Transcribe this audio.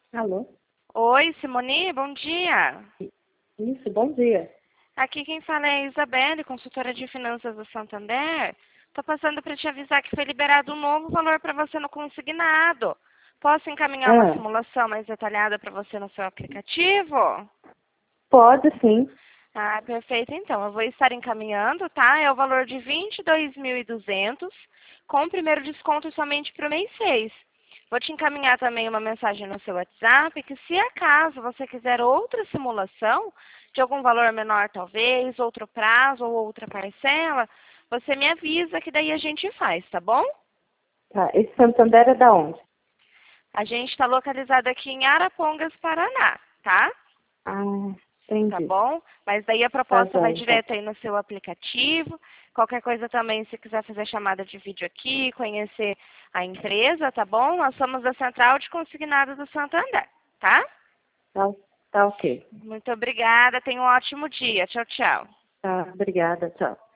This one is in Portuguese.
Alô? Oi, Simone, bom dia. Isso, bom dia. Aqui quem fala é a Isabelle, consultora de finanças do Santander. Estou passando para te avisar que foi liberado um novo valor para você no consignado. Posso encaminhar uma Ah, simulação mais detalhada para você no seu aplicativo? pode sim. Ah, perfeito. Então, eu vou estar encaminhando, tá? É o valor de 22.200, com o primeiro desconto somente para o mês 6. Vou te encaminhar também uma mensagem no seu WhatsApp que, se acaso você quiser outra simulação, de algum valor menor talvez, outro prazo ou outra parcela, você me avisa que daí a gente faz, tá bom? Tá, esse Santander é da onde? A gente está localizado aqui em Arapongas, Paraná, tá? Ah, Tá entendi. bom? Mas daí a Tá proposta vai bom, então. direto aí no seu aplicativo. Qualquer coisa também, se quiser fazer chamada de vídeo aqui, conhecer a empresa, tá bom? Nós somos a Central de Consignados do Santander, tá? Tá, tá ok. Muito obrigada, tenha um ótimo dia. Tchau, tchau. Tá, obrigada, tchau.